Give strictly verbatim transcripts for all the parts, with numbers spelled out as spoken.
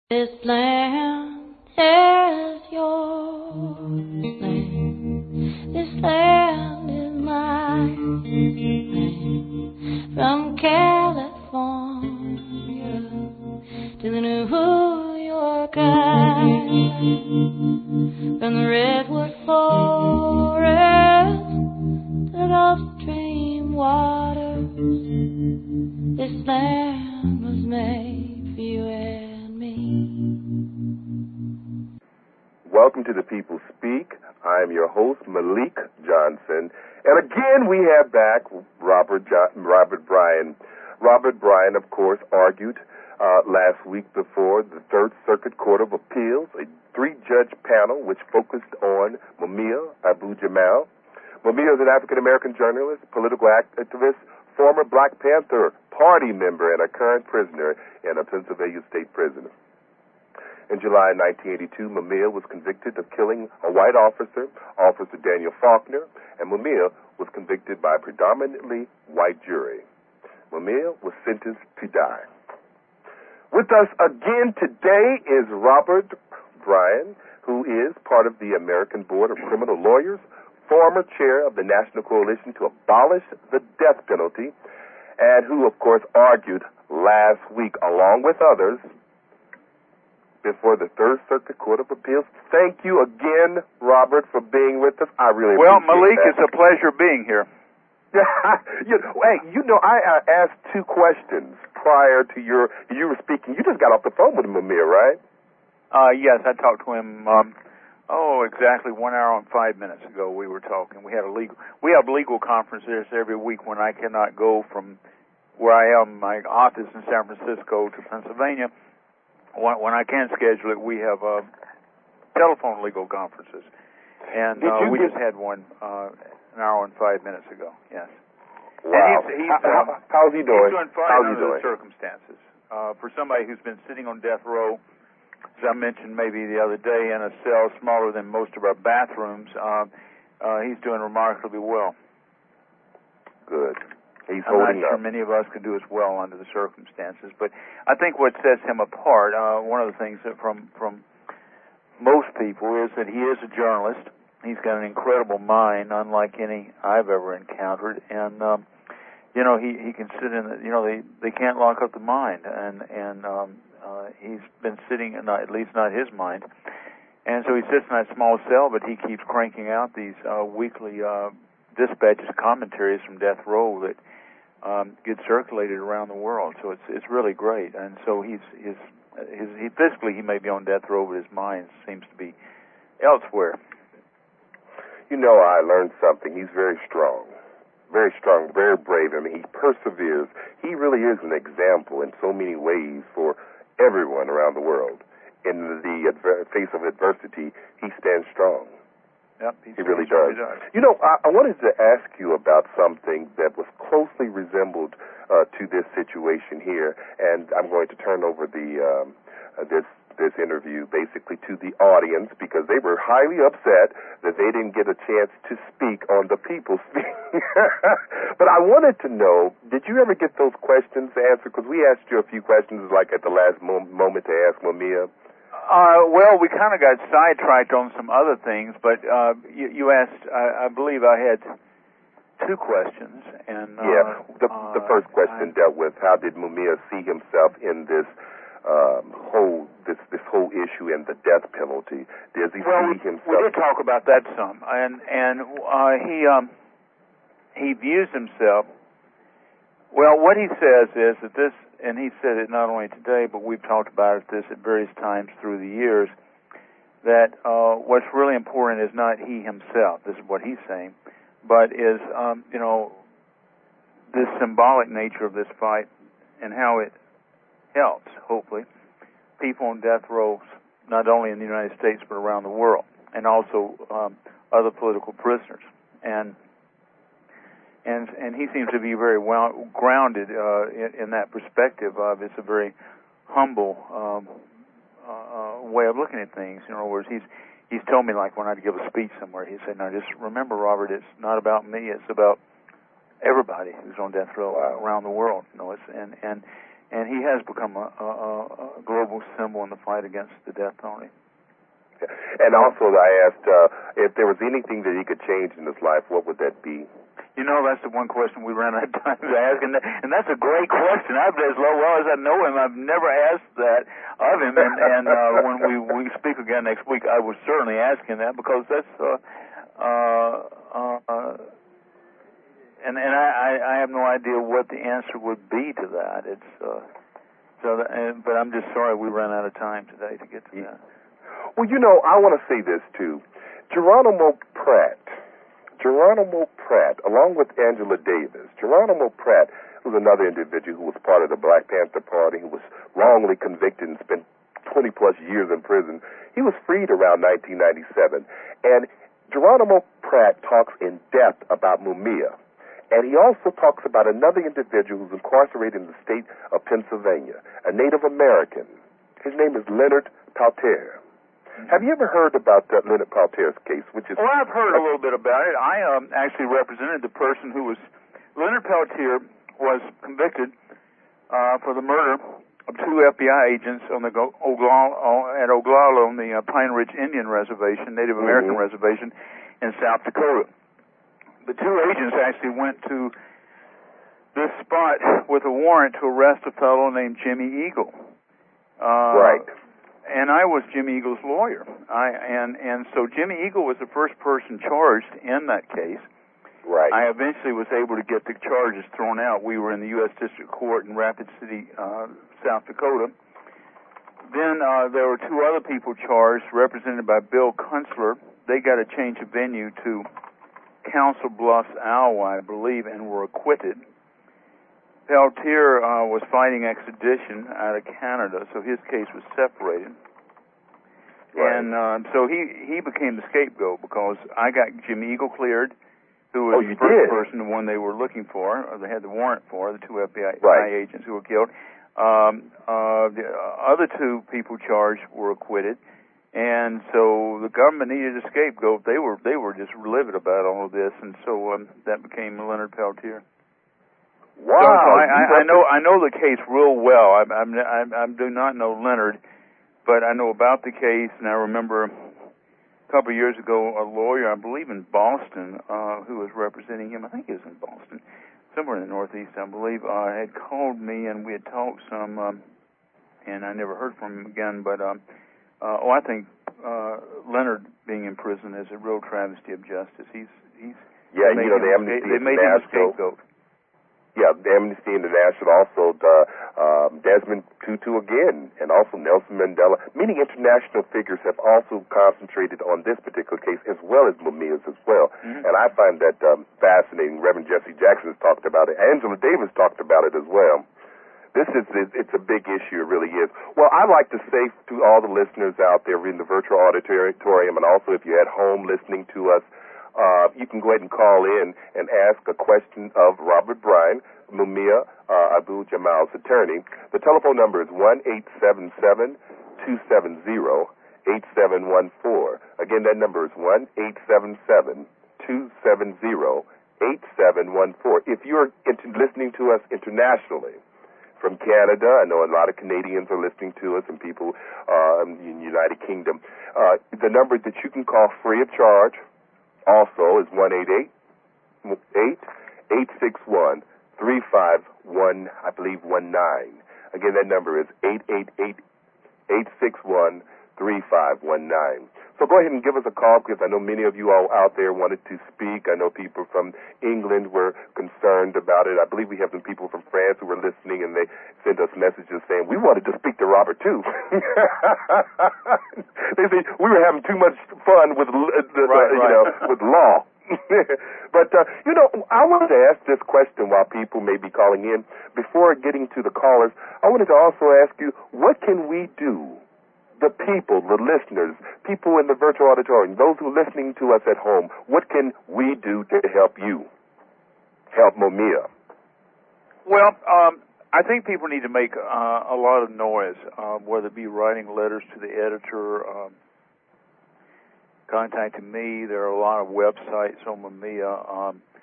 This land is yours. This land, this land is mine. From California to the New York Island, from the redwood forest to the Gulf Stream waters, this land was made for you and me. Welcome to The People Speak. I am your host, Malik Johnson. And again, we have back Robert jo- Robert Bryan. Robert Bryan, of course, argued uh, last week before the Third Circuit Court of Appeals, a three-judge panel which focused on Mumia Abu-Jamal. Mumia is an African-American journalist, political activist, former Black Panther Party member, and a current prisoner in a Pennsylvania state prison. In July nineteen eighty-two, Mumia was convicted of killing a white officer, Officer Daniel Faulkner, and Mumia was convicted by a predominantly white jury. Mumia was sentenced to die. With us again today is Robert Bryan, who is part of the American Board of Criminal Lawyers, former chair of the National Coalition to Abolish the Death Penalty, and who, of course, argued last week, along with others, before the Third Circuit Court of Appeals. Thank you again, Robert, for being with us. I really well, appreciate Malik, that. It's a pleasure being here. you, hey, you know, I uh, asked two questions prior to your you were speaking. You just got off the phone with Mumia, right? Uh, yes, I talked to him. Um, oh, exactly one hour and five minutes ago. We were talking. We had a legal. We have legal conferences every week when I cannot go from where I am, my office in San Francisco, to Pennsylvania. When, when I can schedule it, we have uh, telephone legal conferences, and uh, we get... just had one uh, an hour and five minutes ago. Yes. Wow. And he's, he's, how, um, how's he doing? He's doing fine how's under he doing? the circumstances. Uh, for somebody who's been sitting on death row, as I mentioned maybe the other day, in a cell smaller than most of our bathrooms, uh, uh, he's doing remarkably well. Good. He's I'm holding not sure up. many of us can do as well under the circumstances, but I think what sets him apart, uh, one of the things that from from most people, is that he is a journalist. He's got an incredible mind, unlike any I've ever encountered, and um, you know he he can sit in the, you know they they can't lock up the mind, and and um, uh, he's been sitting in, not, at least not his mind, and so he sits in that small cell, but he keeps cranking out these uh, weekly uh, dispatches, commentaries from death row that Um, get circulated around the world, so it's it's really great. And so he's his his he physically he may be on death row, but his mind seems to be elsewhere. You know, I learned something. He's very strong, very strong, very brave. I mean, he perseveres. He really is an example in so many ways for everyone around the world. In the adver- face of adversity, he stands strong. Yep, he really does. really does. You know, I, I wanted to ask you about something that was closely resembled uh, to this situation here, and I'm going to turn over the um, uh, this this interview basically to the audience because they were highly upset that they didn't get a chance to speak on The People Speak. But I wanted to know, did you ever get those questions answered? Because we asked you a few questions, like at the last mo- moment to ask Mumia. Uh, well, we kind of got sidetracked on some other things, but uh, you, you asked, I, I believe I had two questions. And uh, yeah, the, uh, the first question I, dealt with how did Mumia see himself in this um, whole this this whole issue and the death penalty? Does he well, see himself? we did talk about that some, and and uh, he um, he views himself. Well, what he says is that this. And he said it not only today, but we've talked about it this at various times through the years, that uh, what's really important is not he himself, this is what he's saying, but is, um, you know, this symbolic nature of this fight and how it helps, hopefully, people on death rows, not only in the United States but around the world, and also um, other political prisoners. And And and he seems to be very well grounded uh, in, in that perspective of it's a very humble um, uh, way of looking at things. In other words, he's he's told me, like when I'd give a speech somewhere, he said, "Now just remember, Robert, it's not about me; it's about everybody who's on death row wow. around the world." You know, it's and and and he has become a, a, a global symbol in the fight against the death penalty. And also, I asked uh, if there was anything that he could change in his life, what would that be? You know, that's the one question we ran out of time to ask, and, and that's a great question. I've, as well as I know him, I've never asked that of him, and, and uh, when we, we speak again next week, I will certainly ask him that, because that's, uh, uh, uh, and and I, I have no idea what the answer would be to that. It's uh, so, that, and, but I'm just sorry we ran out of time today to get to that. Well, you know, I want to say this too. Geronimo Pratt. Geronimo Pratt, along with Angela Davis. Geronimo Pratt was another individual who was part of the Black Panther Party, who was wrongly convicted and spent twenty plus years in prison. He was freed around nineteen ninety-seven. And Geronimo Pratt talks in depth about Mumia. And he also talks about another individual who's incarcerated in the state of Pennsylvania, a Native American. His name is Leonard Peltier. Have you ever heard about uh, Leonard Peltier's case? Which is well, I've heard a little bit about it. I um, actually represented the person who was Leonard Peltier was convicted uh, for the murder of two F B I agents on the Go- Oglala, at Oglala on the uh, Pine Ridge Indian Reservation, Native American mm-hmm. reservation in South Dakota. The two agents actually went to this spot with a warrant to arrest a fellow named Jimmy Eagle. Uh, right. And I was Jimmy Eagle's lawyer. I and and so Jimmy Eagle was the first person charged in that case. Right. I eventually was able to get the charges thrown out. We were in the U S District Court in Rapid City, uh, South Dakota. Then uh, there were two other people charged, represented by Bill Kunstler. They got a change of venue to Council Bluffs, Iowa, I believe, and were acquitted. Peltier uh, was fighting extradition out of Canada, so his case was separated. Right. And uh, so he, he became the scapegoat, because I got Jimmy Eagle cleared, who was oh, the first did? person, the one they were looking for, or they had the warrant for, the two F B I right. agents who were killed. Um, uh, the other two people charged were acquitted, and so the government needed a scapegoat. They were they were just livid about all of this, and so um, that became Leonard Peltier. Wow! So, so I, I, I know I know the case real well. I, I'm, I'm, I do not know Leonard, but I know about the case, and I remember a couple of years ago a lawyer, I believe in Boston, uh, who was representing him. I think he was in Boston, somewhere in the Northeast, I believe. Uh, had called me, and we had talked some, um, and I never heard from him again. But um, uh, oh, I think uh, Leonard being in prison is a real travesty of justice. He's he's yeah, you know, the Amnesty they made him a scapegoat. Yeah, the Amnesty International, also the, um, Desmond Tutu again, and also Nelson Mandela. Many international figures have also concentrated on this particular case, as well as Mumia's as well. Mm-hmm. And I find that um, fascinating. Reverend Jesse Jackson has talked about it. Angela Davis talked about it as well. This is, it's a big issue, it really is. Well, I'd like to say to all the listeners out there in the virtual auditorium, and also if you're at home listening to us, Uh, you can go ahead and call in and ask a question of Robert Bryan, Mumia uh, Abu Jamal's attorney. The telephone number is one eight seven seven, two seven zero, eight seven one four. Again, that number is one eight seven seven, two seven zero, eight seven one four. If you're into listening to us internationally, from Canada, I know a lot of Canadians are listening to us, and people uh, in the United Kingdom, uh, the number that you can call free of charge also is one eight eight, eight, eight six one, three five one, I believe, one nine. Again, that number is eight eight eight, eight six one, three five one nine. So go ahead and give us a call, because I know many of you all out there wanted to speak. I know people from England were concerned about it. I believe we have some people from France who were listening, and they sent us messages saying, we wanted to speak to Robert, too. They say we were having too much fun with, uh, the, right, uh, you right. know, with law. But, uh, you know, I wanted to ask this question while people may be calling in. Before getting to the callers, I wanted to also ask you, what can we do? The people, the listeners, people in the virtual auditorium, those who are listening to us at home, what can we do to help you, help Mumia? Well, um, I think people need to make uh, a lot of noise, uh, whether it be writing letters to the editor, um, contacting me. There are a lot of websites on Mumia. Um,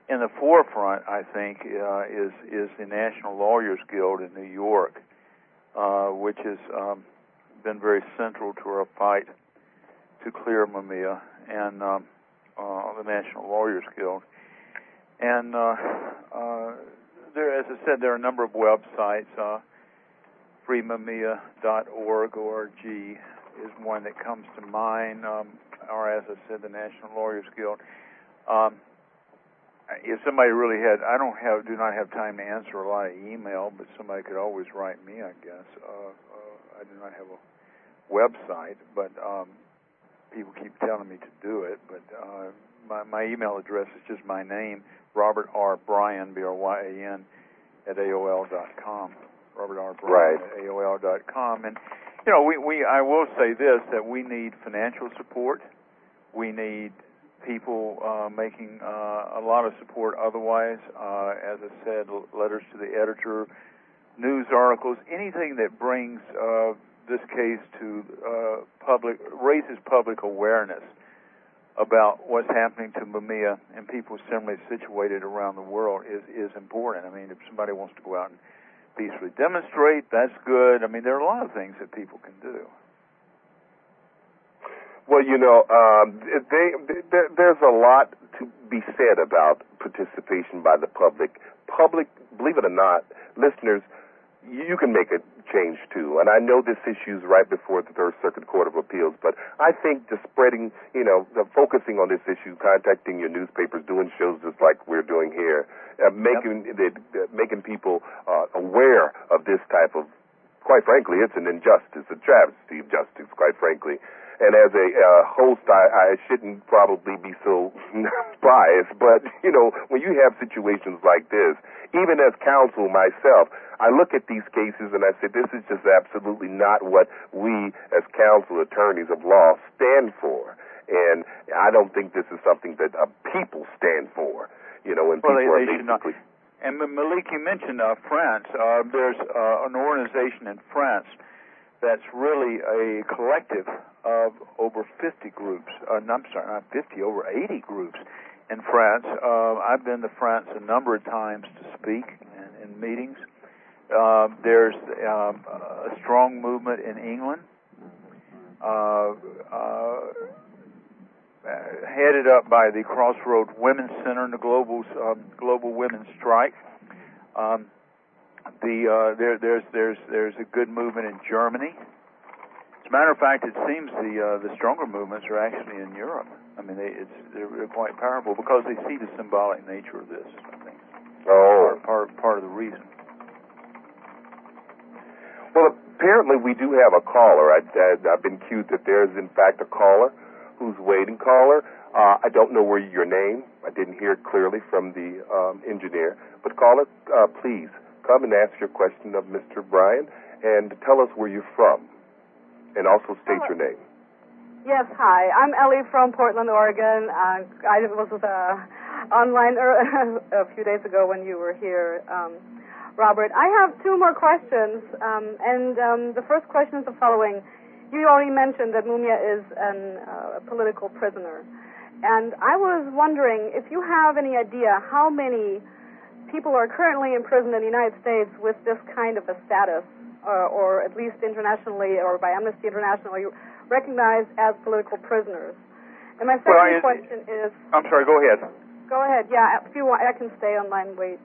in the forefront, I think, uh, is is the National Lawyers Guild in New York, uh, which has um, been very central to our fight to clear Mumia, and um, uh, the National Lawyers Guild. And uh, uh, there, as I said, there are a number of websites. Uh, free mumia dot org, O R G is one that comes to mind, um, or as I said, the National Lawyers Guild. Um, if somebody really had, I don't have, do not have time to answer a lot of email, but somebody could always write me, I guess. Uh, uh, I do not have a website, but um, people keep telling me to do it. But uh, my, my email address is just my name, Robert R. Bryan, B R Y A N, at A O L dot com. Robert R. Bryan at A O L dot com. And, you know, we, we I will say this, that we need financial support. We need people uh, making uh, a lot of support otherwise. Uh, as I said, letters to the editor, news articles, anything that brings uh, this case to uh, public, raises public awareness about what's happening to Mumia and people similarly situated around the world is, is important. I mean, if somebody wants to go out and peacefully demonstrate, that's good. I mean, there are a lot of things that people can do. Well, you know, um, they, they, there's a lot to be said about participation by the public. Public, believe it or not, listeners, you can make a change too. And I know this issue is right before the Third Circuit Court of Appeals, but I think just spreading, you know, the focusing on this issue, contacting your newspapers, doing shows just like we're doing here, uh, making yep. the, making people uh, aware of this type of, quite frankly, it's an injustice, a travesty of justice, quite frankly. And as a uh, host, I, I shouldn't probably be so biased, but, you know, when you have situations like this, even as counsel myself, I look at these cases and I say, this is just absolutely not what we as counsel attorneys of law stand for. And I don't think this is something that uh, people stand for, you know, when well, people they, are they basically... And Malik, you mentioned uh, France. Uh, there's uh, an organization in France that's really a collective of over fifty groups. Uh, no, I'm sorry, not fifty, over eighty groups in France. Uh, I've been to France a number of times to speak in, in meetings. Uh, there's um, a strong movement in England, uh, uh, headed up by the Crossroad Women's Center and the Global um, Global Women's Strike. Um, The uh, there, there's there's there's a good movement in Germany. As a matter of fact, it seems the uh, the stronger movements are actually in Europe. I mean, they, it's they're quite powerful because they see the symbolic nature of this. I think. Oh, part, part part of the reason. Well, apparently we do have a caller. I, I, I've been cued that there is in fact a caller who's waiting. Caller, uh, I don't know where your name. I didn't hear it clearly from the um, engineer. But caller, uh, please. Come and ask your question of Mister Bryan and tell us where you're from and also state Hello. your name. Yes, hi. I'm Ellie from Portland, Oregon. Uh, I was uh, online er- a few days ago when you were here, um, Robert. I have two more questions, um, and um, the first question is the following. You already mentioned that Mumia is an, uh, a political prisoner, and I was wondering if you have any idea how many people are currently imprisoned in the United States with this kind of a status, uh, or at least internationally or by Amnesty International, recognized as political prisoners. And my second well, I, question is... I'm sorry, go ahead. Go ahead, yeah, if you want, I can stay online, wait.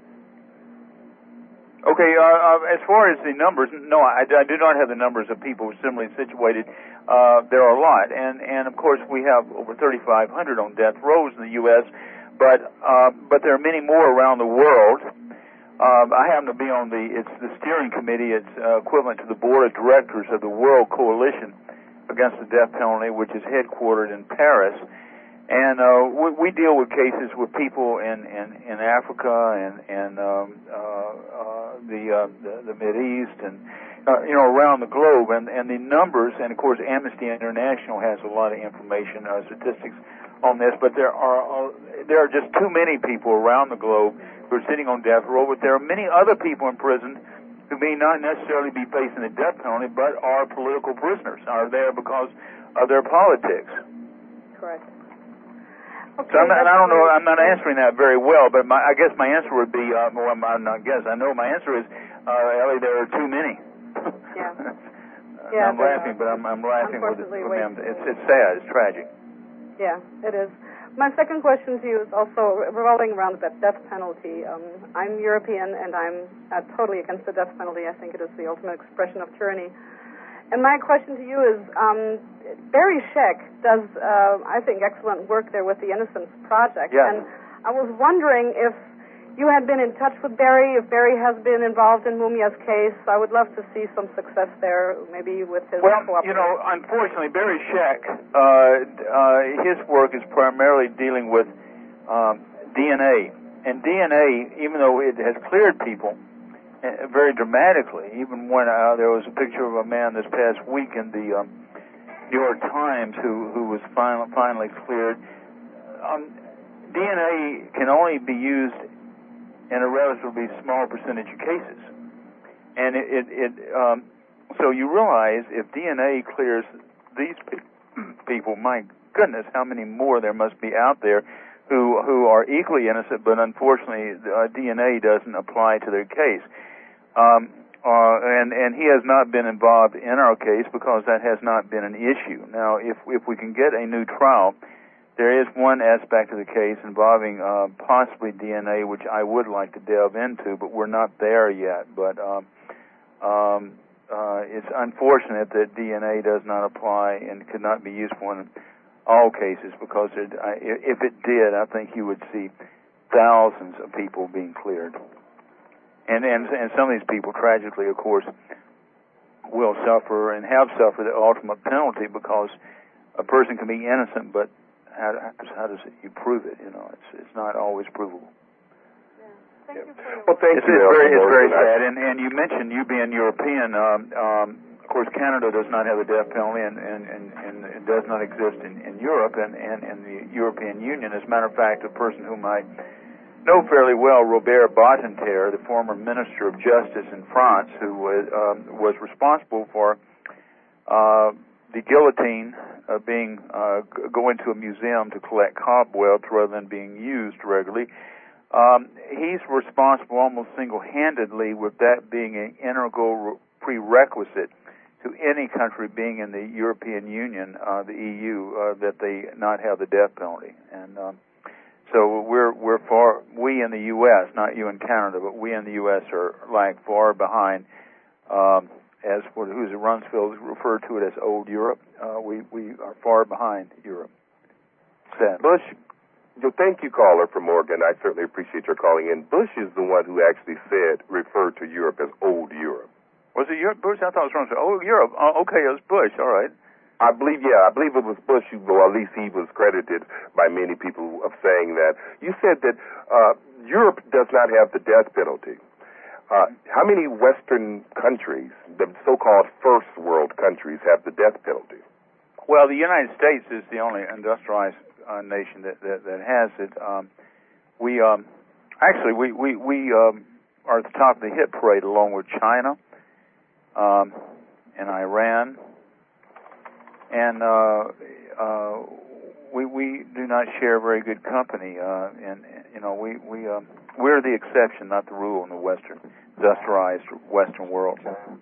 Okay, uh, uh, as far as the numbers, no, I, I do not have the numbers of people similarly situated. Uh, there are a lot, and, and of course we have over thirty-five hundred on death rows in the U S, But uh, but there are many more around the world. Uh, I happen to be on the it's the steering committee. It's uh, equivalent to the board of directors of the World Coalition Against the Death Penalty, which is headquartered in Paris. And uh, we, we deal with cases with people in, in, in Africa and and um, uh, uh, the, uh, the the Mideast and uh, you know around the globe. And, and the numbers, and of course Amnesty International has a lot of information, uh, statistics on this, but there are uh, there are just too many people around the globe who are sitting on death row. But there are many other people in prison who may not necessarily be facing the death penalty, but are political prisoners, are there because of their politics. Correct. Okay, So I'm not, and I don't know. very I'm not answering that very well, but my, I guess my answer would be. Uh, well, I'm not guess. I know my answer is, uh, Ellie, there are too many. Yeah. uh, Yeah, I'm laughing, but I'm, I'm laughing with, it, unfortunately with way them. too It's many. it's sad. It's tragic. Yeah, it is. My second question to you is also revolving around the death penalty. Um, I'm European, and I'm uh, totally against the death penalty. I think it is the ultimate expression of tyranny. And my question to you is, um, Barry Scheck does, uh, I think, excellent work there with the Innocence Project. Yes. And I was wondering if you had been in touch with Barry, if Barry has been involved in Mumia's case. I would love to see some success there, maybe with his Well, cooperation. you know, unfortunately, Barry Scheck, uh, uh, his work is primarily dealing with um, D N A. And D N A, even though it has cleared people uh, very dramatically, even when uh, there was a picture of a man this past week in the um, New York Times who, who was finally, finally cleared, um, D N A can only be used in a relatively small percentage of cases. And it, it, it um, so you realize if D N A clears these pe- people, my goodness, how many more there must be out there who who are equally innocent, but unfortunately uh, D N A doesn't apply to their case. Um, uh, and, and he has not been involved in our case because that has not been an issue. Now, if if we can get a new trial, there is one aspect of the case involving uh, possibly D N A, which I would like to delve into, but we're not there yet. But um, um, uh, it's unfortunate that D N A does not apply and could not be useful in all cases, because it, I, if it did, I think you would see thousands of people being cleared. And, and, and some of these people, tragically, of course, will suffer and have suffered the ultimate penalty, because a person can be innocent, but How, how does it, you prove it? You know, it's it's not always provable. Yeah. Thank you for your Well, thank it's, you. it's very it's very Morgan. sad. And and you mentioned you being European. Um, um, of course, Canada does not have the death penalty, and and, and, and it does not exist in, in Europe and, and in the European Union. As a matter of fact, a person whom I know fairly well, Robert Badinter, the former Minister of Justice in France, who was um, was responsible for Uh, the guillotine uh, being uh, go into a museum to collect cobwebs rather than being used regularly. Um, he's responsible almost single-handedly with that being an integral re- prerequisite to any country being in the European Union, uh, the E U, uh, that they not have the death penalty. And um, so we're we're far we in the U S, not you in Canada, but we in the U S are lag far behind. Um, As for who's at Rumsfeld referred to it as old Europe, uh, we we are far behind Europe. Sad. Bush, well, thank you, caller from Oregon. I certainly appreciate your calling in. Bush is the one who actually said, referred to Europe as old Europe. Was it Europe? Bush? I thought it was Rumsfeld. Oh, Europe. Oh, okay, it was Bush. All right. I believe, yeah, I believe it was Bush, who, well, at least he was credited by many people of saying that. You said that uh, Europe does not have the death penalty. Uh, how many Western countries, the so-called first world countries, have the death penalty? Well, the United States is the only industrialized uh, nation that, that that has it. Um, we um, actually we we we um, are at the top of the hit parade, along with China um, and Iran, and uh, uh, we we do not share very good company. Uh, and you know we we um, we're the exception, not the rule, in the Western industrialized Western world.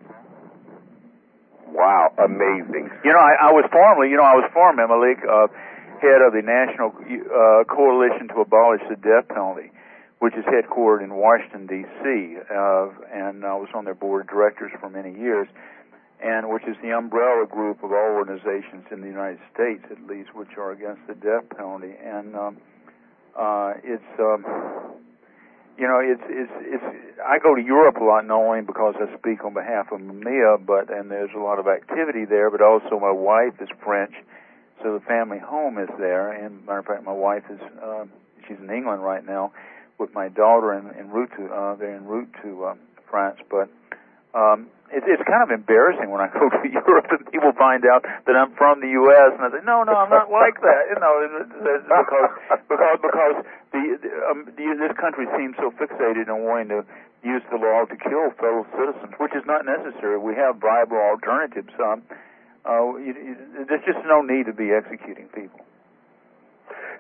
Wow, amazing. You know, I, I was formerly, you know, I was formerly, Malik, uh, head of the National uh, Coalition to Abolish the Death Penalty, which is headquartered in Washington, D C, uh, and I was on their board of directors for many years, and which is the umbrella group of all organizations in the United States, at least, which are against the death penalty. And um, uh, it's... Um, You know, it's it's it's. I go to Europe a lot, not only because I speak on behalf of Mumia, but and there's a lot of activity there. But also, my wife is French, so the family home is there. And matter of fact, my wife is uh, she's in England right now with my daughter en, en route to uh, they're en route to um, France. But um, it, it's kind of embarrassing when I go to Europe and people find out that I'm from the U S and I say, no, no, I'm not like that. You know, because because because. The, um, the, this country seems so fixated on wanting to use the law to kill fellow citizens, which is not necessary. We have viable alternatives. Um, uh, you, you, there's just no need to be executing people.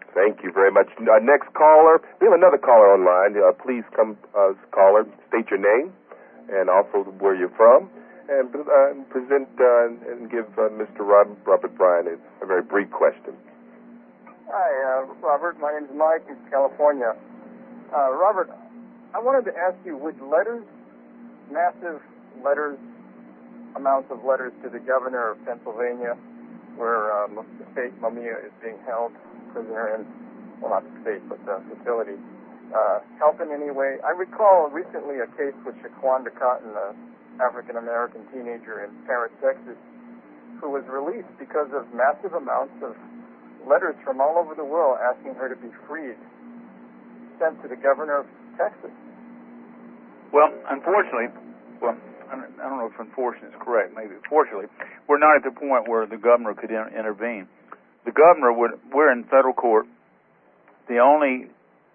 Thank you very much. Uh, next caller, we have another caller online. Uh, please come, uh, caller, state your name and also where you're from, and uh, present uh, and give uh, Mister Rob, Robert Bryan a, a very brief question. Hi, uh, Robert. My name is Mike in California. Uh, Robert, I wanted to ask you, would letters, massive letters, amounts of letters to the governor of Pennsylvania, where um, the state Mumia is being held prisoner in, well, not the state, but the facility, uh, help in any way? I recall recently a case with Shaquanda Cotton, an African-American teenager in Paris, Texas, who was released because of massive amounts of letters from all over the world asking her to be freed, sent to the governor of Texas. Well, unfortunately, well, I don't know if unfortunate is correct. Maybe fortunately, we're not at the point where the governor could in- intervene. The governor would, we're in federal court. The only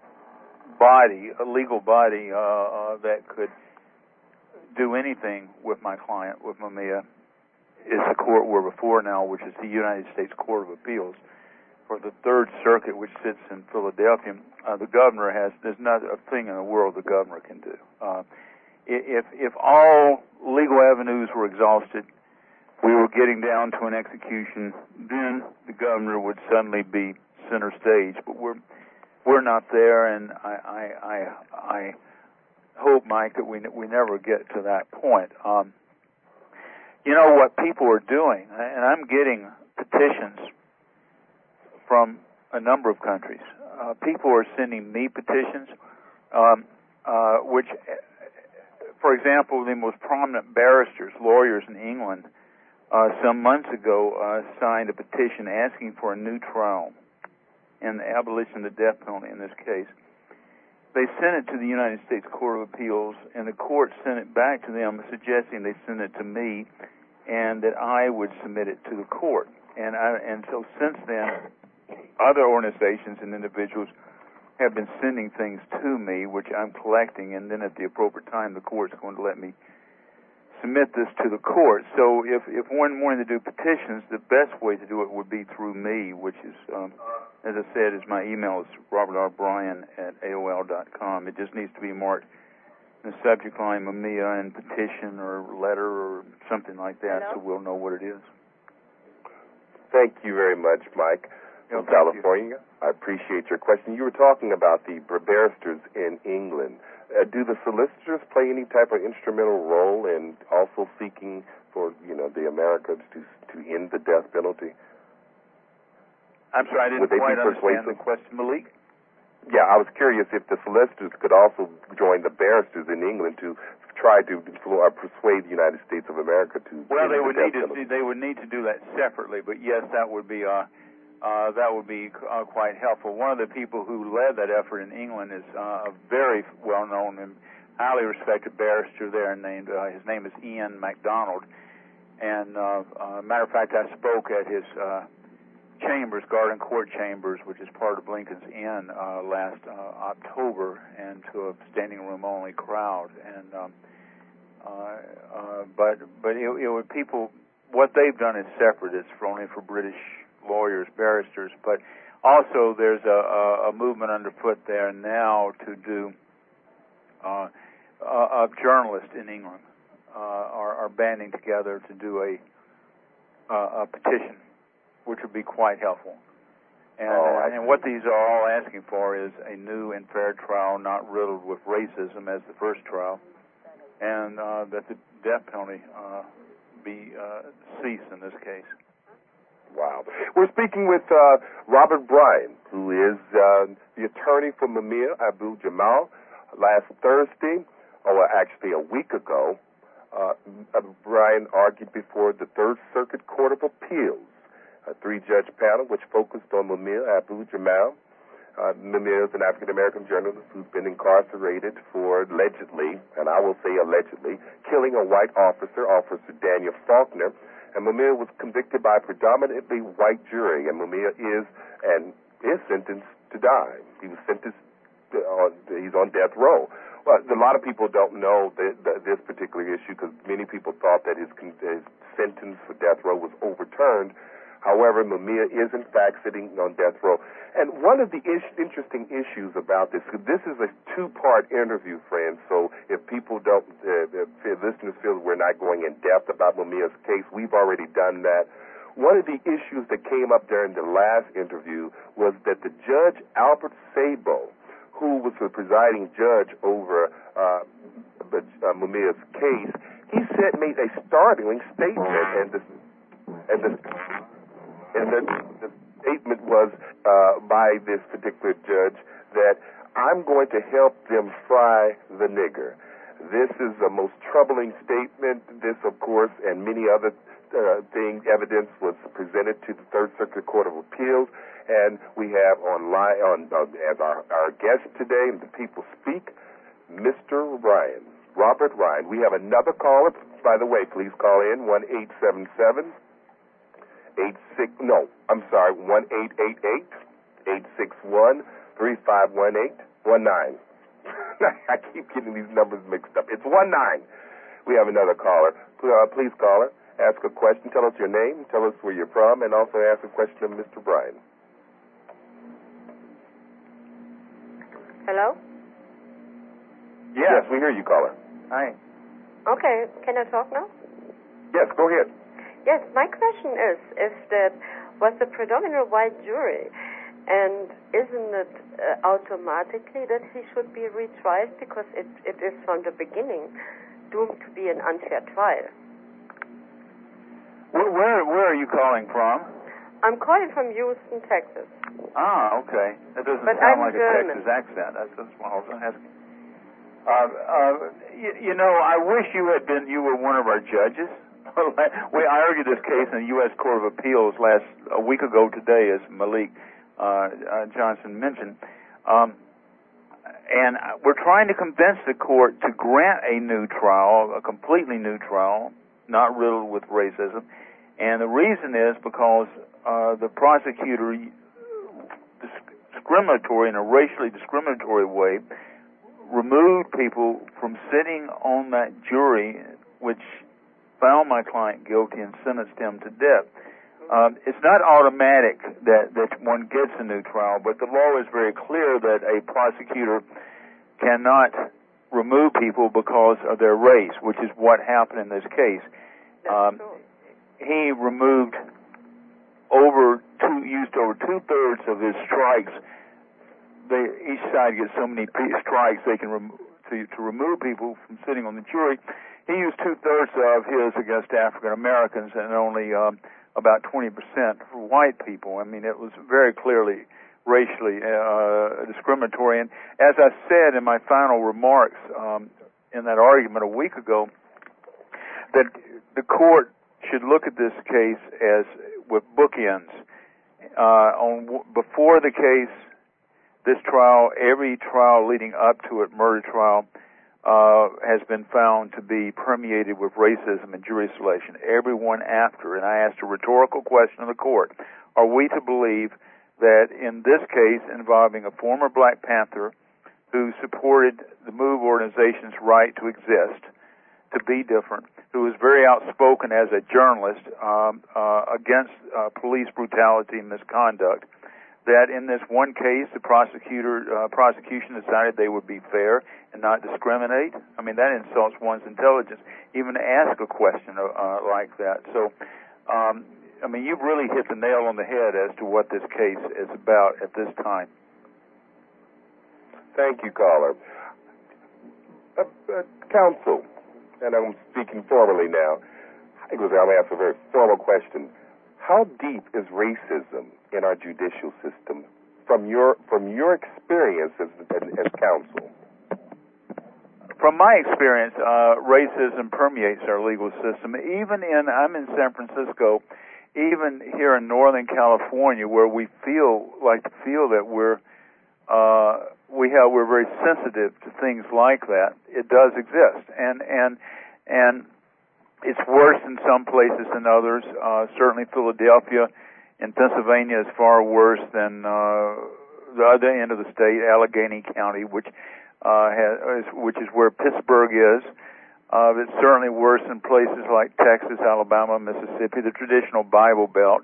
body, a legal body, uh, uh, that could do anything with my client, with Mumia, is the court we're before now, which is the United States Court of Appeals for the Third Circuit, which sits in Philadelphia. Uh, the governor has, there's not a thing in the world the governor can do. Uh, if, if all legal avenues were exhausted, we were getting down to an execution, then the governor would suddenly be center stage. But we're we're not there, and I I I, I hope, Mike, that we we never get to that point. Um, you know what people are doing, and I'm getting petitions from a number of countries. Uh, people are sending me petitions, um, uh, which, for example, the most prominent barristers, lawyers in England, Uh, some months ago, uh, signed a petition asking for a new trial and the abolition of the death penalty in this case. They sent it to the United States Court of Appeals, and the court sent it back to them, suggesting they send it to me and that I would submit it to the court. And, I, and so since then, other organizations and individuals have been sending things to me, which I'm collecting, and then at the appropriate time, the court's going to let me submit this to the court. So if, if one wanted to do petitions, the best way to do it would be through me, which is, um, as I said, is my email is robert r bryan at a o l dot com. It just needs to be marked in the subject line Mumia and petition or letter or something like that, Hello? so we'll know what it is. Thank you very much, Mike, No, from thank California. I appreciate your question. You were talking about the barristers in England. Uh, do the solicitors play any type of instrumental role in also seeking for, you know, the Americans to to end the death penalty? I'm sorry, I didn't Would they quite be understand persuasive? the question, Malik. Yeah, I was curious if the solicitors could also join the barristers in England to try to uh, persuade the United States of America to Well, end they the would death need to penalty. they would need to do that separately, but yes, that would be uh, uh, that would be uh, quite helpful. One of the people who led that effort in England is uh, a very well-known and highly respected barrister there named uh, his name is Ian MacDonald, and uh, uh, matter of fact, I spoke at his uh, chambers, Garden Court Chambers, which is part of Lincoln's Inn, uh, last uh, October, and to a standing room only crowd. And um, uh, uh, but but it, it would people what they've done is separate. It's for only for British lawyers, barristers, but also there's a, a, a movement underfoot there now to do. Uh, uh, of journalists in England uh, are, are banding together to do a uh, a petition, which would be quite helpful. And, Oh, uh, and what these are all asking for is a new and fair trial, not riddled with racism as the first trial, and uh, that the death penalty uh, be uh, cease in this case. Wow. We're speaking with uh, Robert Bryan, who is uh, the attorney for Mumia Abu-Jamal. Last Thursday, or actually a week ago, uh, Bryan argued before the Third Circuit Court of Appeals, a three-judge panel which focused on Mumia Abu-Jamal. Uh, Mumia is an African-American journalist who's been incarcerated for allegedly, and I will say allegedly, killing a white officer, Officer Daniel Faulkner. And Mumia was convicted by a predominantly white jury, and Mumia is and is sentenced to die. He was sentenced to, on, he's on death row. Well, a lot of people don't know that, that this particular issue because many people thought that his, his sentence for death row was overturned. However, Mumia is in fact sitting on death row. And one of the ish- interesting issues about this, this is a two-part interview, friends, so if people don't, uh, if listeners feel we're not going in depth about Mumia's case, we've already done that. One of the issues that came up during the last interview was that the judge, Albert Sabo, who was the presiding judge over uh, uh, Mumia's case, he said, made a startling statement, and the, and the, and the, the statement was uh, by this particular judge that I'm going to help them fry the nigger. This is the most troubling statement. This, of course, and many other uh, things, evidence was presented to the Third Circuit Court of Appeals, and we have online on uh, as our, our guest today, the People Speak, Mister Ryan, Robert Ryan. We have another caller. By the way, please call in one eight seven seven eight six. No, I'm sorry, one eight eight eight eight six one three five one eight one nine. I keep getting these numbers mixed up. It's one nine. We have another caller. Uh, please, caller, ask a question. Tell us your name. Tell us where you're from, and also ask a question of Mister Bryan. Hello? Yes, we hear you, caller. Hi. Okay, can I talk now? Yes, go ahead. Yes, my question is, if the was the predominant white jury, and isn't it uh, automatically that he should be retried because it, it is from the beginning doomed to be an unfair trial? Where, where, where are you calling from? I'm calling from Houston, Texas. Ah, okay. That doesn't But sound I'm like German. a Texas accent. That's, that's what I was asking. Uh, uh, you, you know, I wish you had been, you were one of our judges. we, I argued this case in the U S Court of Appeals last, a week ago today, as Malik uh, uh, Johnson mentioned. Um, and we're trying to convince the court to grant a new trial, a completely new trial, not riddled with racism. And the reason is because uh, the prosecutor, discriminatory, in a racially discriminatory way, removed people from sitting on that jury, which found my client guilty and sentenced him to death. Um, it's not automatic that, that one gets a new trial, but the law is very clear that a prosecutor cannot remove people because of their race, which is what happened in this case. Um, he removed over two, used over two-thirds of his strikes. They, each side gets so many strikes they can rem- to, to remove people from sitting on the jury. He used two-thirds of his against African Americans and only um, about twenty percent for white people. I mean, it was very clearly racially uh, discriminatory. And as I said in my final remarks um, in that argument a week ago, that the court should look at this case as with bookends. Uh, on before the case, this trial, every trial leading up to it, murder trial, uh, has been found to be permeated with racism and jury selection. Everyone after, and I asked a rhetorical question of the court, are we to believe that in this case involving a former Black Panther who supported the MOVE organization's right to exist, to be different, who was very outspoken as a journalist um, uh, against uh, police brutality and misconduct, that in this one case the prosecutor uh, prosecution decided they would be fair and not discriminate? I mean, that insults one's intelligence, even to ask a question uh, like that. So, um, I mean, you've really hit the nail on the head as to what this case is about at this time. Thank you, caller. Uh, uh, counsel, and I'm speaking formally now. I'm going to ask a very formal question. How deep is racism in our judicial system from your from your experience as, as, as counsel? From my experience, uh, racism permeates our legal system. Even in, I'm in San Francisco, even here in Northern California, where we feel like to feel that we're uh, we have we're very sensitive to things like that. It does exist, and and and. It's worse in some places than others. Uh, certainly Philadelphia and Pennsylvania is far worse than uh, the other end of the state, Allegheny County, which uh, has, which is where Pittsburgh is. Uh, it's certainly worse in places like Texas, Alabama, Mississippi, the traditional Bible Belt.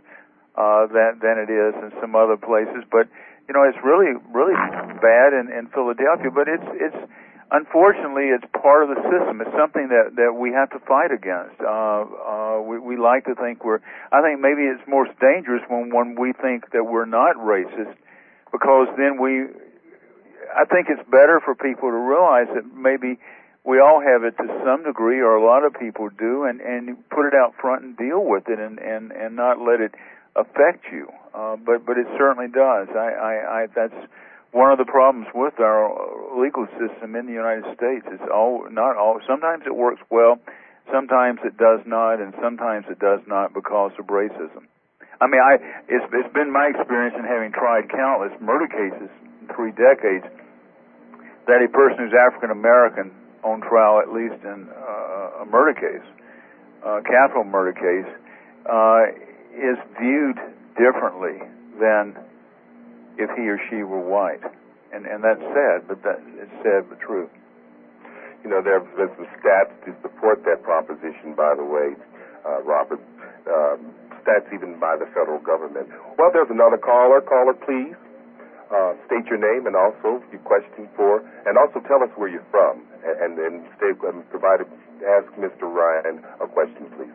uh, than than it is in some other places. But you know, it's really really bad in, in Philadelphia. But it's it's unfortunately it's part of the system. It's something that, that we have to fight against. Uh, uh, we we like to think we're. I think maybe it's more dangerous when when we think that we're not racist, because then we. I think it's better for people to realize that maybe we all have it to some degree, or a lot of people do, and, and put it out front and deal with it, and, and, and not let it affect you. Uh, but but it certainly does. I, I, I that's one of the problems with our legal system in the United States. It's all not all. Sometimes it works well, sometimes it does not, and sometimes it does not because of racism. I mean, I it's it's been my experience in having tried countless murder cases in three decades that a person who's African American on trial, at least in uh, a murder case, a capital murder case, uh, is viewed differently than if he or she were white. And and that's sad, but that it's sad but true. You know, there's, there's some stats to support that proposition, by the way, uh, Robert. Um, stats even by the federal government. Well, there's another caller. Caller, please. Uh, state your name and also your question for, and also tell us where you're from, and then stay um, provide ask Mister Ryan a question, please.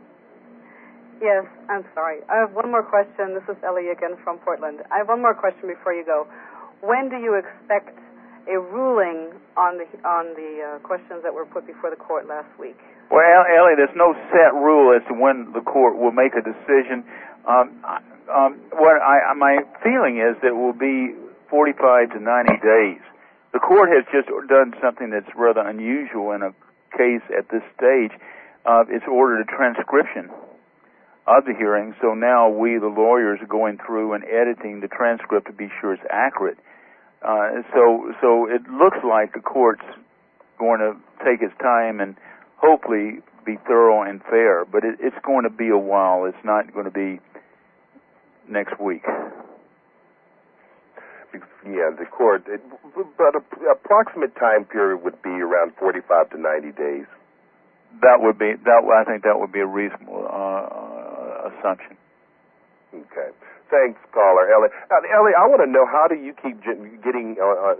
Yes, I'm sorry. I have one more question. This is Ellie again from Portland. I have one more question before you go. When do you expect a ruling on the on the uh, questions that were put before the court last week? Well, Ellie, there's no set rule as to when the court will make a decision. Um, um, what I, my feeling is that it will be forty-five to ninety days. The court has just done something that's rather unusual in a case at this stage. Uh, it's ordered a transcription of the hearing, so now we, the lawyers, are going through and editing the transcript to be sure it's accurate. Uh, so, so it looks like the court's going to take its time and hopefully be thorough and fair, but it, it's going to be a while. It's not going to be next week. Yeah, the court, it, but an approximate time period would be around forty-five to ninety days. That would be, that I think that would be a reasonable uh, assumption. Okay. Thanks, caller, Ellie. Uh, Ellie, I want to know, how do you keep getting uh,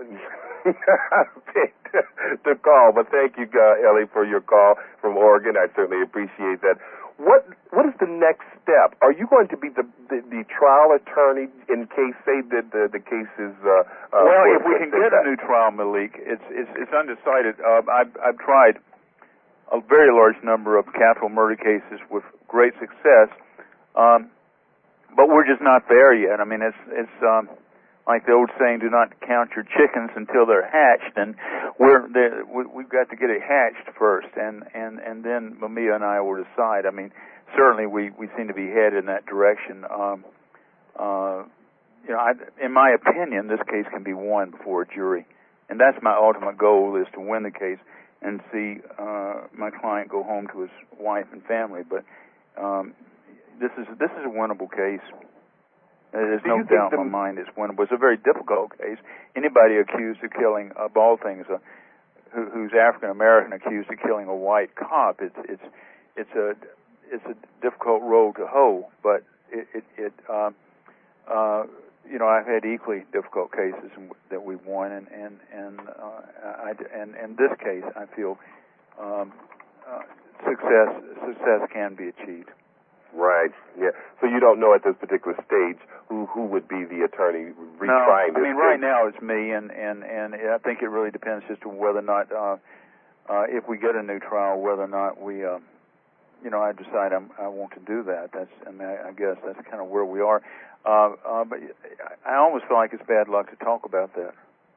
picked to call? But thank you, uh, Ellie, for your call from Oregon. I certainly appreciate that. What What is the next step? Are you going to be the the, the trial attorney in case, say, that the, the case is... Uh, uh, well, if we can get a new trial, Malik, it's it's, it's undecided. Uh, I've, I've tried a very large number of capital murder cases with great success. Um, But we're just not there yet. I mean, it's it's um, like the old saying, "Do not count your chickens until they're hatched." And we're we, we've got to get it hatched first, and and and then Mamiya and I will decide. I mean, certainly we, we seem to be headed in that direction. Um, uh, you know, I, in my opinion, this case can be won before a jury, and that's my ultimate goal: is to win the case and see uh, my client go home to his wife and family. But um, This is this is a winnable case. There's no doubt in my mind it's winnable. It's a very difficult case. Anybody accused of killing, of all things, uh, who, who's African American accused of killing a white cop, it's it's it's a it's a difficult road to hoe. But it it, it uh, uh, you know, I've had equally difficult cases that we've won, and and and uh, I and in this case, I feel um, uh, success success can be achieved. Right. Yeah. So you don't know at this particular stage who who would be the attorney retrying no, I this mean, case. right now it's me, and and and I think it really depends just on whether or not, uh, uh, if we get a new trial, whether or not we, uh, you know, I decide I'm, I want to do that. That's, I mean, I, I guess that's kind of where we are. Uh, uh, but I almost feel like it's bad luck to talk about that.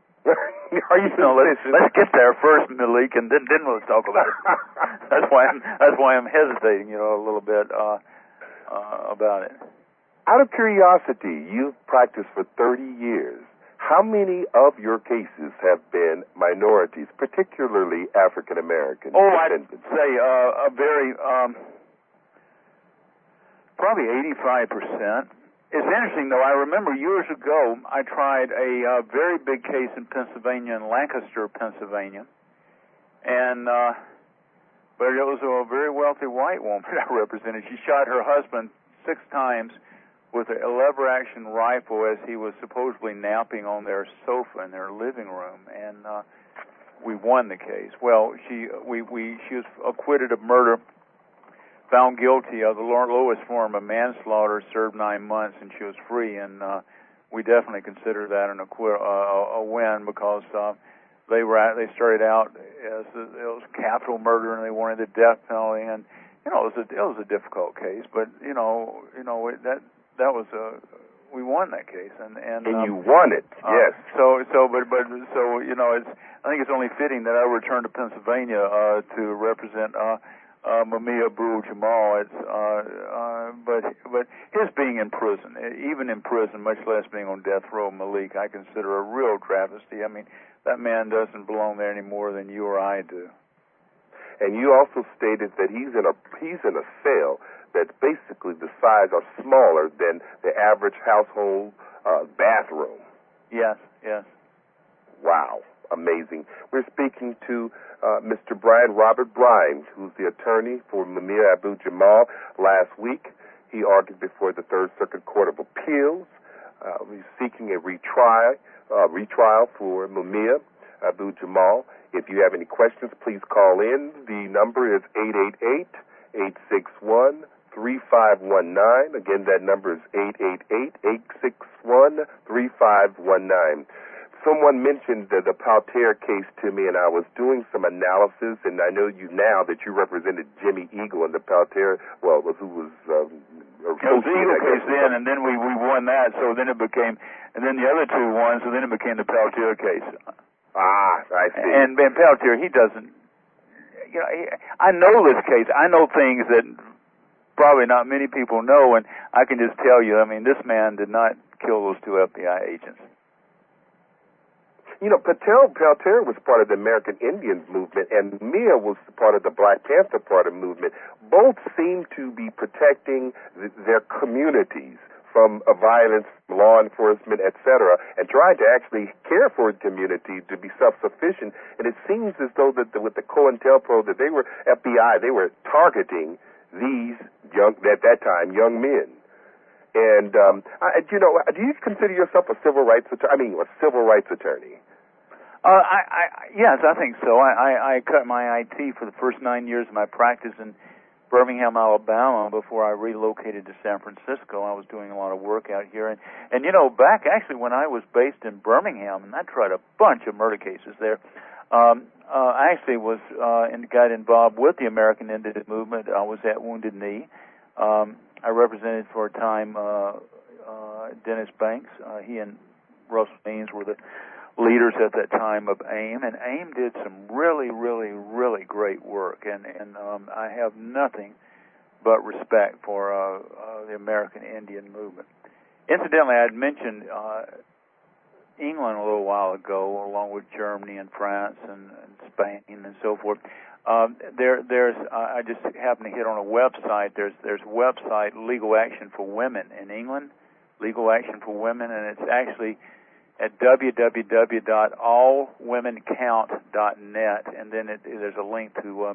Are you no, let's, let's get there first, Malik, and then then we'll talk about it. That's why I'm that's why I'm hesitating, you know, a little bit. Uh, Uh, about it. Out of curiosity, you've practiced for thirty years. How many of your cases have been minorities, particularly African American? Oh, I'd say uh, a very, um, probably eighty-five percent. It's interesting, though. I remember years ago, I tried a uh, very big case in Pennsylvania, in Lancaster, Pennsylvania, and uh, but it was a very wealthy white woman I represented. She shot her husband six times with a lever-action rifle as he was supposedly napping on their sofa in their living room, and uh, we won the case. Well, she we, we she was acquitted of murder, found guilty of the lowest form of manslaughter, served nine months, and she was free. And uh, we definitely consider that an acqui- uh, a win because uh, they were at, they started out as a, it was capital murder, and they wanted the death penalty, and you know it was a it was a difficult case, but you know you know it, that that was a we won that case, and and, and um, you won it, uh, yes. So so but but so you know it's I think it's only fitting that I return to Pennsylvania uh, to represent uh, uh, Mumia Abu-Jamal. It's uh, uh, but but his being in prison, even in prison, much less being on death row, Malik, I consider a real travesty. I mean, that man doesn't belong there any more than you or I do. And you also stated that he's in a he's in a cell that's basically the size or smaller than the average household uh, bathroom. Yes, yes. Wow, amazing. We're speaking to uh, Mister Brian, Robert Brian, who's the attorney for Mumia Abu-Jamal. Last week, he argued before the Third Circuit Court of Appeals. Uh, he's seeking a retrial, uh, retrial for Mumia Abu-Jamal. If you have any questions, please call in. The number is eight eight eight, eight six one, three five one nine. Again, that number is eight eight eight, eight six one, three five one nine. Someone mentioned the, the Pautier case to me, and I was doing some analysis, and I know you now that you represented Jimmy Eagle in the Pautier, well, who was... Um, It was the Eagle case then, and then we, we won that, so then it became... And then the other two won, so then it became the Pautier case. Ah, I see. And Ben Peltier, he doesn't, you know, he, I know this case. I know things that probably not many people know, and I can just tell you, I mean, this man did not kill those two F B I agents. You know, Patel Peltier was part of the American Indians movement, and Mia was part of the Black Panther Party movement. Both seem to be protecting th- their communities from uh, violence, law enforcement, et cetera, and trying to actually care for the community to be self-sufficient. And it seems as though that the, with the COINTELPRO that they were F B I, they were targeting these young, at that time, young men. And um, I, you know, do you consider yourself a civil rights attorney? I mean, a civil rights attorney? Uh, I, I, yes, I think so. I, I, I cut my I T for the first nine years of my practice in Birmingham, Alabama, before I relocated to San Francisco. I was doing a lot of work out here. And, and you know, back actually when I was based in Birmingham, and I tried a bunch of murder cases there, um, uh, I actually was uh, and got involved with the American Indian movement. I was at Wounded Knee. Um, I represented for a time uh, uh, Dennis Banks. Uh, he and Russell Means were the leaders at that time of AIM, and AIM did some really, really, really great work, and, and um, I have nothing but respect for uh, uh, the American Indian movement. Incidentally, I had mentioned uh, England a little while ago, along with Germany and France and, and Spain and so forth. Um, there, there's uh, I just happened to hit on a website. There's there's a website, Legal Action for Women in England, Legal Action for Women, and it's actually at w w w dot all women count dot net, and then it, there's a link to uh,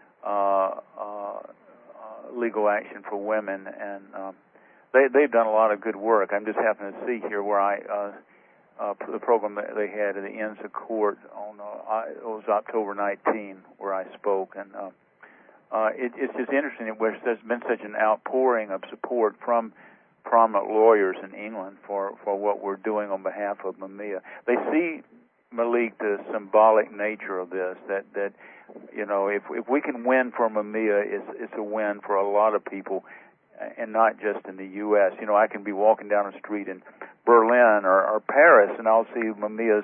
uh, uh, Legal Action for Women, and um, they, they've done a lot of good work. I'm just happening to see here where I, uh, uh, the program that they had at the Inns of Court on, uh, it was October nineteenth, where I spoke, and uh, uh, it, it's just interesting that there's been such an outpouring of support from prominent lawyers in England for, for what we're doing on behalf of Mumia. They see, Malik, the symbolic nature of this, that, that you know, if if we can win for Mumia, it's, it's a win for a lot of people, and not just in the U S You know, I can be walking down the street in Berlin or, or Paris, and I'll see Mumia's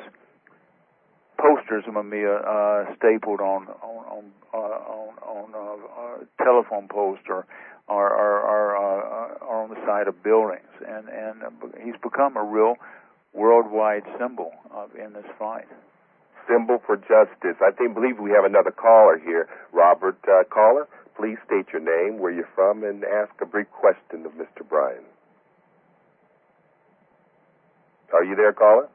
posters of Mumia uh, stapled on on on, uh, on, on uh, uh, telephone posts or or, or, or, uh, or on the side of buildings, and and he's become a real worldwide symbol of, in this fight. Symbol for justice. I think believe we have another caller here. Robert, uh, caller, please state your name, where you're from, and ask a brief question of Mister Brian. Are you there, caller?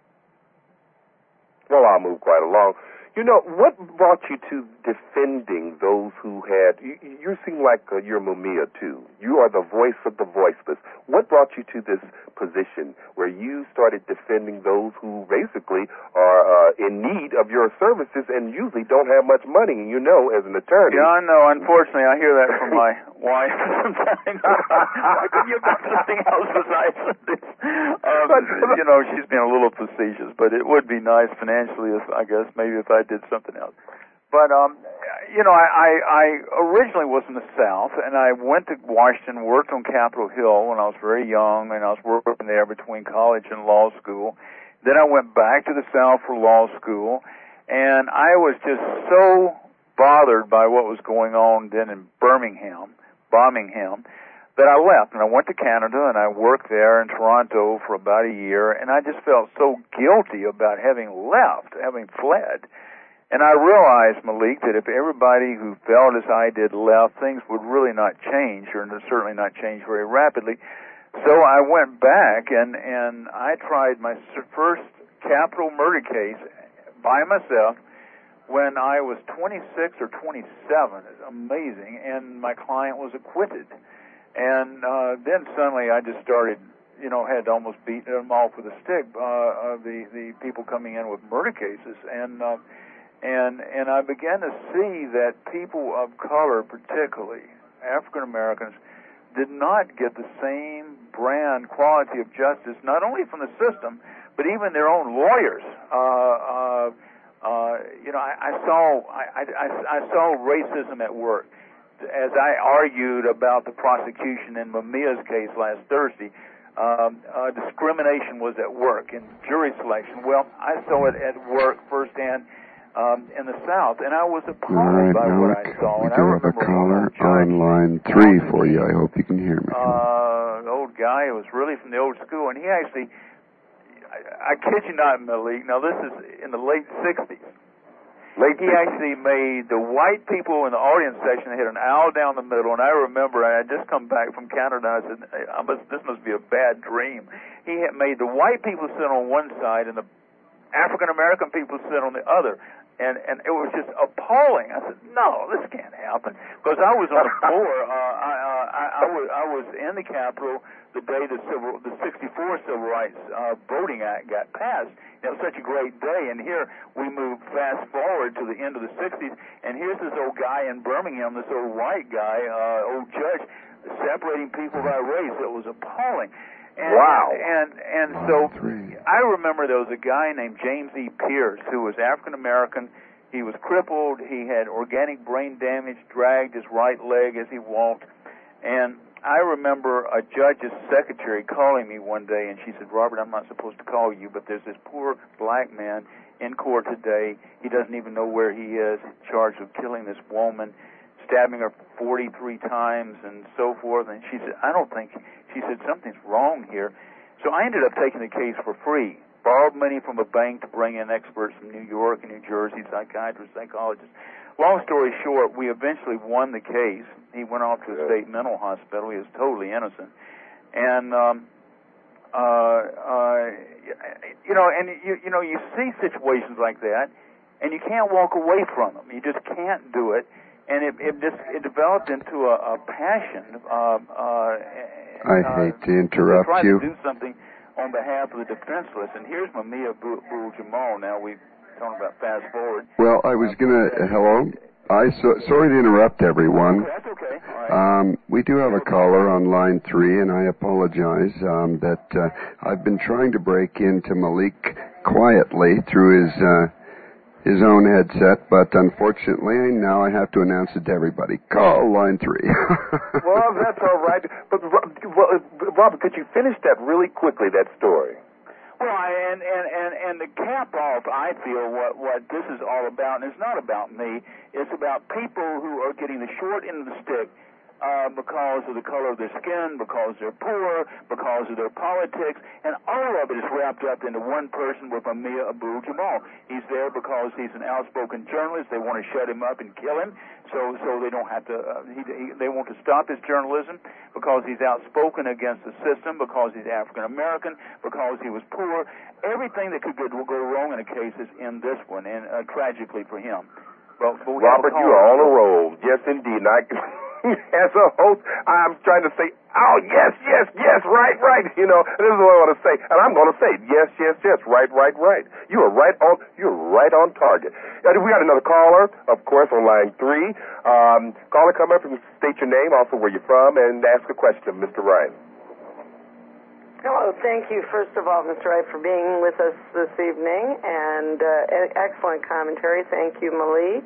Well, I'll move quite along. You know, what brought you to defending those who had... You, you seem like uh, you're Mumia, too. You are the voice of the voiceless. What brought brought you to this position where you started defending those who basically are uh, in need of your services and usually don't have much money, and you know, as an attorney. Yeah, I know. Unfortunately, I hear that from my wife sometimes. Why couldn't you have done something else besides this? Um, you know, she's being a little facetious, but it would be nice financially, if I guess, maybe if I did something else. But, um, you know, I, I, I originally was in the South, and I went to Washington, worked on Capitol Hill when I was very young, and I was working there between college and law school. Then I went back to the South for law school, and I was just so bothered by what was going on then in Birmingham, Birmingham, that I left, and I went to Canada, and I worked there in Toronto for about a year, and I just felt so guilty about having left, having fled. And I realized, Malik, that if everybody who felt as I did left, things would really not change, or certainly not change very rapidly. So I went back, and, and I tried my first capital murder case by myself when I was twenty-six or twenty-seven. It's amazing. And my client was acquitted. And uh, then suddenly I just started, you know, had to almost beat them off with a stick, uh, of the, the people coming in with murder cases. And... Uh, And and I began to see that people of color, particularly African Americans, did not get the same brand quality of justice, not only from the system, but even their own lawyers. Uh, uh, uh, you know, I, I saw I, I, I saw racism at work. As I argued about the prosecution in Mamiya's case last Thursday, um, uh, discrimination was at work in jury selection. Well, I saw it at work firsthand. Um, in the South, and I was appalled right, by Alec, what I saw. we And do I have a caller on line three for you. I hope you can hear me. Uh, the old guy who was really from the old school, and he actually, I, I kid you not, Malik, now this is in the late sixties. Late he actually made the white people in the audience section hit an aisle down the middle, and I remember I had just come back from Canada, and I said, I must, this must be a bad dream. He had made the white people sit on one side, and the African-American people sit on the other. And and it was just appalling. I said, no, this can't happen. Because I was on the floor. Uh, I, uh, I, I, was, I was in the Capitol the day the civil, the sixty-four Civil Rights uh, Voting Act got passed. It was such a great day. And here we move fast forward to the end of the sixties, and here's this old guy in Birmingham, this old white guy, uh, old judge, separating people by race. It was appalling. And, wow. And and so I remember there was a guy named James E. Pierce who was African American. He was crippled. He had organic brain damage, dragged his right leg as he walked. And I remember a judge's secretary calling me one day, and she said, Robert, I'm not supposed to call you, but there's this poor black man in court today. He doesn't even know where he is. He's charged with killing this woman, stabbing her forty-three times and so forth. And she said, I don't think... She said, something's wrong here. So I ended up taking the case for free, borrowed money from a bank to bring in experts from New York and New Jersey, psychiatrists, psychologists. Long story short, we eventually won the case. He went off to a state mental hospital. He was totally innocent. And, um, uh, uh, you know, and you, you know, you see situations like that, and you can't walk away from them. You just can't do it. And it, it just it developed into a, a passion. Uh, uh, I uh, hate to interrupt to try you. To do something on behalf of the defenseless. And here's Mamiya Abu-Jamal. Now we're talking about fast forward. Well, I was gonna. Uh, hello. I so, sorry to interrupt everyone. Okay, that's okay. All right. Um, we do have a caller on line three, and I apologize um, that uh, I've been trying to break into Malik quietly through his. Uh, his own headset, but unfortunately now I have to announce it to everybody. Call line three. Well, that's all right. But, well, Robert, could you finish that really quickly, that story? Well, and, and, and, and to cap off, I feel what, what this is all about, and it's not about me, it's about people who are getting the short end of the stick Uh, because of the color of their skin, because they're poor, because of their politics, and all of it is wrapped up into one person with Mamiya Abu-Jamal. He's there because he's an outspoken journalist. They want to shut him up and kill him, so so they don't have to. Uh, he, he, they want to stop his journalism because he's outspoken against the system, because he's African American, because he was poor. Everything that could go, will go wrong in a case is in this one, and uh, tragically for him. Well, but Robert, you are on a roll. Yes, indeed. And I, as a host, I'm trying to say, oh, yes, yes, yes, right, right. You know, this is what I want to say. And I'm going to say, yes, yes, yes, right, right, right. You are right on, you're right on target. Uh, we got another caller, of course, on line three. Um, caller, come up and state your name, also where you're from, and ask a question of Mister Ryan. Hello, thank you, first of all, Mister Wright, for being with us this evening, and uh, excellent commentary. Thank you, Malik.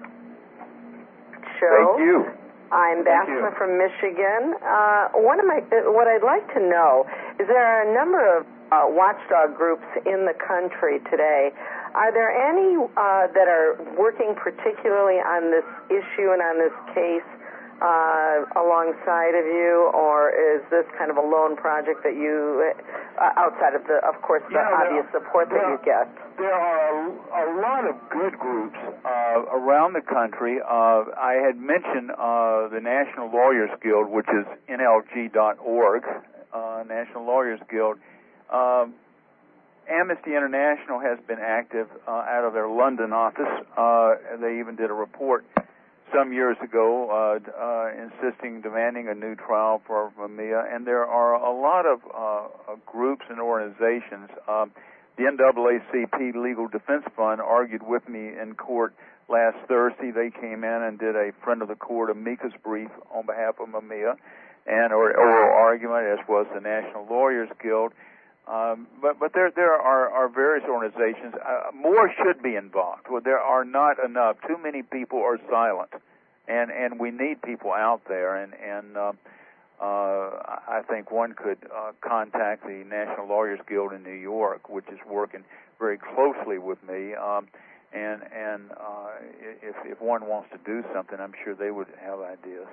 Show. Thank you. I'm Bethma from Michigan. Uh, one of my, what I'd like to know is there are a number of uh, watchdog groups in the country today. Are there any uh, that are working particularly on this issue and on this case uh, alongside of you, or is this kind of a lone project that you, uh, outside of the, of course, the Yeah, obvious there- support that there- you get? There are a, a lot of good groups uh, around the country. Uh, I had mentioned uh, the National Lawyers Guild, which is N L G dot org, uh, National Lawyers Guild. Um, Amnesty International has been active uh, out of their London office. Uh, they even did a report some years ago uh, uh, insisting, demanding a new trial for Mumia. And there are a lot of uh, groups and organizations. Um, The N double A C P Legal Defense Fund argued with me in court last Thursday. They came in and did a friend of the court amicus brief on behalf of Mumia and or oral argument, as was the National Lawyers Guild. Um, but but there there are, are various organizations. Uh, more should be involved. Well, there are not enough. Too many people are silent, and and we need people out there. And and uh, uh, I think one could uh, contact the National Lawyers Guild in New York, which is working very closely with me. Um, and and uh, if if one wants to do something, I'm sure they would have ideas.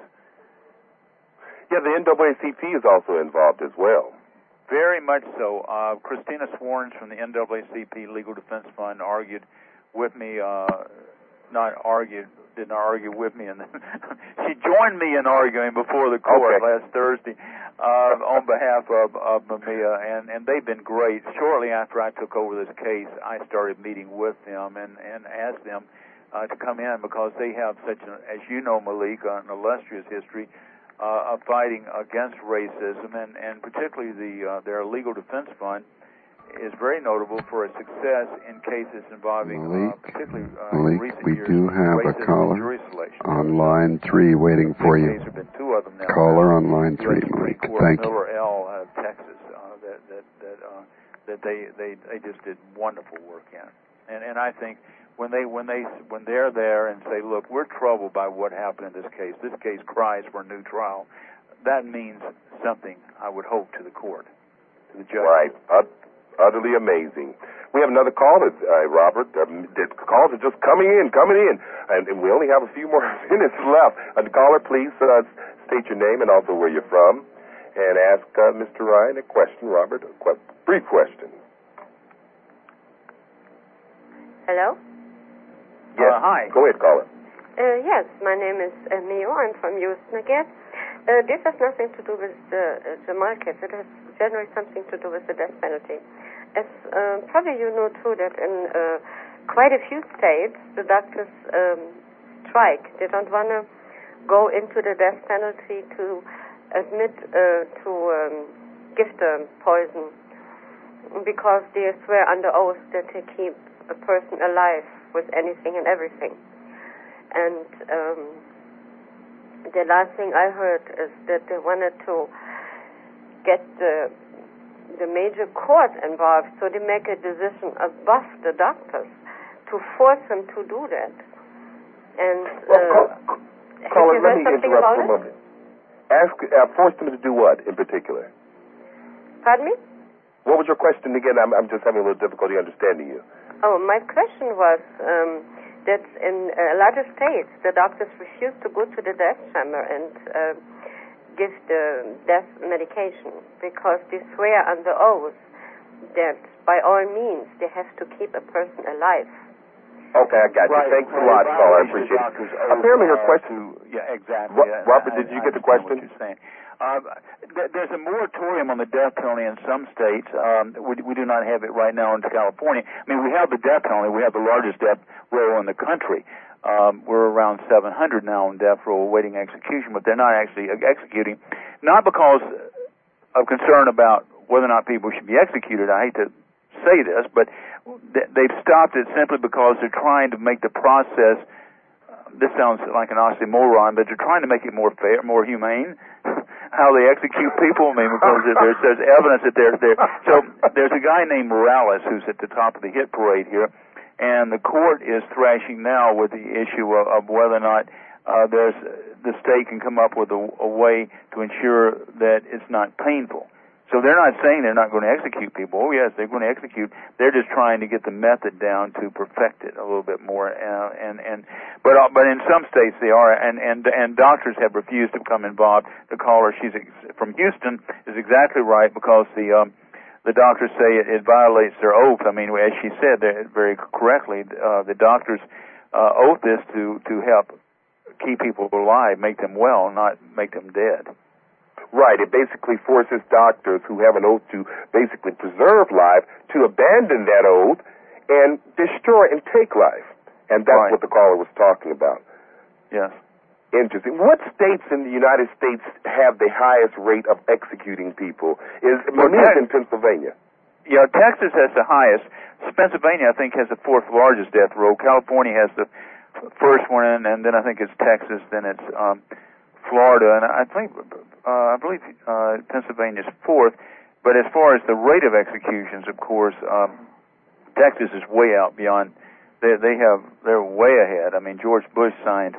Yeah, the N double A C P is also involved as well. Very much so. Uh, Christina Swarns from the N double A C P Legal Defense Fund argued with me, uh, not argued, did not argue with me, and she joined me in arguing before the court okay. last Thursday uh, on behalf of, of Mumia, and, and they've been great. Shortly after I took over this case, I started meeting with them and, and asked them uh, to come in because they have such, an, as you know, Malik, an illustrious history Uh, of fighting against racism, and, and particularly the uh, their legal defense fund is very notable for its success in cases involving Malik, uh, particularly uh, Malik, recent we years, do have a racism caller and jury selection. on line three waiting for you. There have been two of them now. Caller on line U S three, Supreme Malik. Court, Thank you. Miller L. Uh, Texas, uh, that that that uh, that they, they they just did wonderful work in, and and I think. When they when they when they're there and say, look, we're troubled by what happened in this case. This case cries for a new trial. That means something, I would hope, to the court, to the judge. Right. Ut- utterly amazing. We have another call, uh, Robert. Um, the calls are just coming in, coming in. And, and we only have a few more minutes left. Uh, the caller, please uh, state your name and also where you're from. And ask uh, Mister Ryan a question, Robert. A qu- brief question. Hello? Yes. Uh, hi. Go ahead, caller. Uh, yes, my name is uh, Mio. I'm from Houston again. Uh, this has nothing to do with the, uh, the market. It has generally something to do with the death penalty. As uh, probably you know, too, that in uh, quite a few states, the doctors um, strike. They don't want to go into the death penalty to admit uh, to um, give the poison because they swear under oath that they keep a person alive with anything and everything. And um, the last thing I heard is that they wanted to get the the major court involved, so they make a decision above the doctors to force them to do that. And uh, Well, call, have caller, you let heard me something interrupt about for a it? moment. Ask, uh, force them to do what in particular? Pardon me? What was your question again? I'm, I'm just having a little difficulty understanding you. Oh, my question was um, that in a lot of states, the doctors refuse to go to the death chamber and uh, give the death medication because they swear under oath that by all means they have to keep a person alive. Okay, I got you. Right, Thanks a right, lot, right. caller. I The appreciate doctor's it. oath, Apparently her uh, question... to- yeah, exactly. Ro- Yeah, Robert, I- did you I get the understand question? What you're saying. Uh, th- there's a moratorium on the death penalty in some states. Um, we, we do not have it right now in California. I mean, we have the death penalty. We have the largest death row in the country. Um, we're around seven hundred now on death row awaiting execution, but they're not actually executing, not because of concern about whether or not people should be executed. I hate to say this, but they've stopped it simply because they're trying to make the process, this sounds like an oxymoron, but they're trying to make it more fair, more humane, how they execute people. I mean, because there's, there's evidence that they're there. So there's a guy named Morales who's at the top of the hit parade here, and the court is thrashing now with the issue of, of whether or not uh, there's the state can come up with a, a way to ensure that it's not painful. So they're not saying they're not going to execute people. Oh, yes, they're going to execute. They're just trying to get the method down to perfect it a little bit more. Uh, and and but uh, but in some states they are, and and and doctors have refused to become involved. The caller, she's ex- from Houston, is exactly right because the um, the doctors say it, it violates their oath. I mean, as she said very correctly, uh, the doctors uh, oath is to to help keep people alive, make them well, not make them dead. Right. It basically forces doctors who have an oath to basically preserve life to abandon that oath and destroy and take life. And that's right. what the caller was talking about. Yes. Interesting. What states in the United States have the highest rate of executing people? Is well, Tex- in Pennsylvania? Yeah, Texas has the highest. Pennsylvania, I think, has the fourth largest death row. California has the first one, and then I think it's Texas. Then it's um, Florida, and I think uh, I believe uh, Pennsylvania's fourth. But as far as the rate of executions, of course, um, Texas is way out beyond. They they have they're way ahead. I mean, George Bush signed,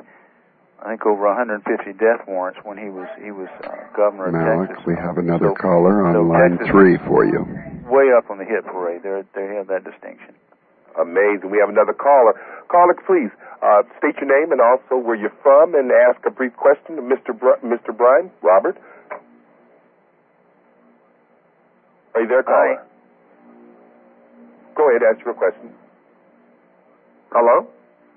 I think, over one hundred fifty death warrants when he was he was uh, governor of Malik, Texas. we have another so, caller on so line Texas three for you. Way up on the hit parade. They they have that distinction. Amazing. We have another caller. Caller, please uh, state your name and also where you're from, and ask a brief question to Mister Br- Mister Bryan. Robert, are you there, caller? Hi. Go ahead, ask your question. Hello?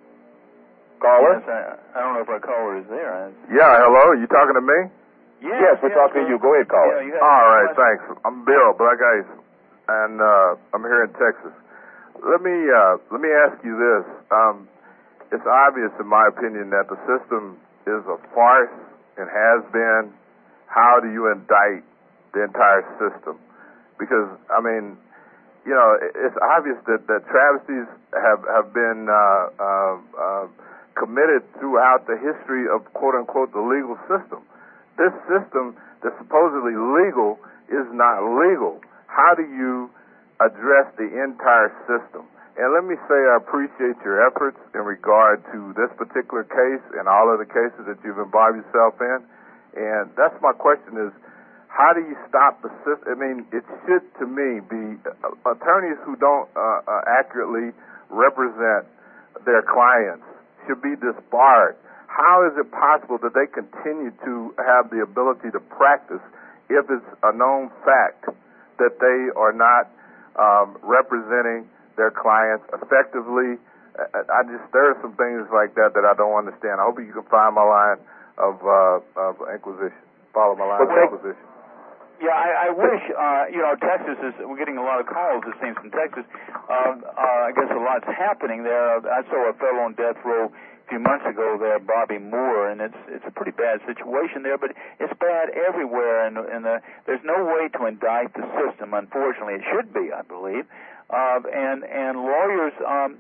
Caller? Yes, I, I don't know if our caller is there. I, Yeah, hello. You talking to me? yes, Yes, we're yes, talking to you. Go ahead, caller. Yeah, you have All a right, question. thanks. I'm Bill, Black Ice, and uh, I'm here in Texas. Let me uh, let me ask you this. Um, it's obvious, in my opinion, that the system is a farce and has been. How do you indict the entire system? Because I mean, you know, it's obvious that, that travesties have have been uh, uh, uh, committed throughout the history of quote unquote the legal system. This system that's supposedly legal is not legal. How do you address the entire system? And let me say I appreciate your efforts in regard to this particular case and all of the cases that you've involved yourself in. And that's my question is, how do you stop the system? I mean, it should, to me, be uh, attorneys who don't uh, uh, accurately represent their clients should be disbarred. How is it possible that they continue to have the ability to practice if it's a known fact that they are not um, representing their clients effectively? I just there are some things like that that I don't understand. I hope you can find my line of uh, of inquisition. Follow my line Well, of thank- inquisition. Yeah, I, I wish, uh, you know, Texas is, we're getting a lot of calls, it seems, from Texas. Uh, uh, I guess a lot's happening there. I saw a fellow on death row a few months ago there, Bobby Moore, and it's it's a pretty bad situation there, but it's bad everywhere, and, and the, there's no way to indict the system, unfortunately. It should be, I believe. Uh, and, and lawyers, um,